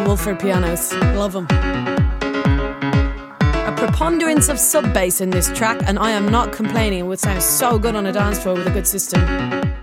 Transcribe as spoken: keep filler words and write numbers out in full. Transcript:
Wolford pianos. Love them. A preponderance of sub bass in this track, and I am not complaining. It would sound so good on a dance floor with a good system.